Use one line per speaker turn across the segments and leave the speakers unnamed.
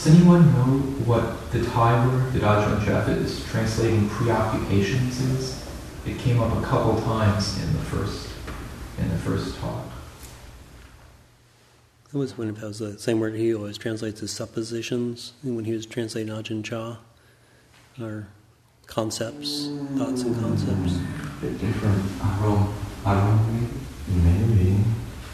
Does anyone know what the Thai word that Ajahn Jeff is translating preoccupations is? It came up a couple times in the first talk.
That was when it was the same word he always translates as suppositions, when he was translating Ajahn Chah, or concepts, thoughts and concepts.
A bit different. Arum, maybe.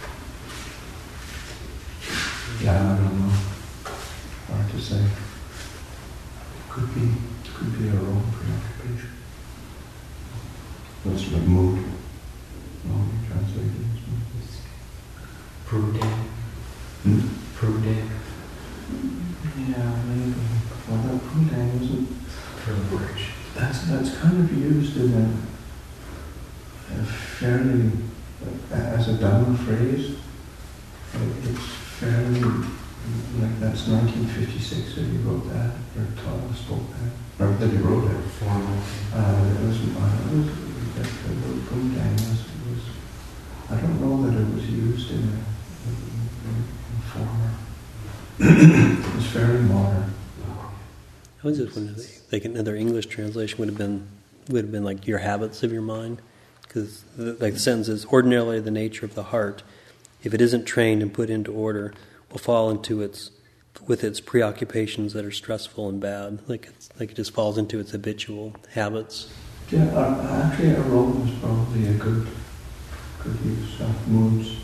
Yeah, I don't know. Hard to say. Could be our own preoccupation. What's like mood? No, you translate it as mood.
Prudent. Prudent.
Yeah, maybe. Although prudent isn't. That's kind of used in a fairly, as a Dhamma phrase. It's fairly, like that's 1956 that he wrote that, or spoke that, or that he wrote it. Formal. That the word Pundang was, I don't know that it was used in a former. It was fairly modern.
I was just wondering, like another English translation would have been like your habits of your mind, because like the sentence is, ordinarily the nature of the heart, if it isn't trained and put into order, will fall into with its preoccupations that are stressful and bad. Like it just falls into its habitual habits.
Yeah, actually, aroma is probably a good use of moods.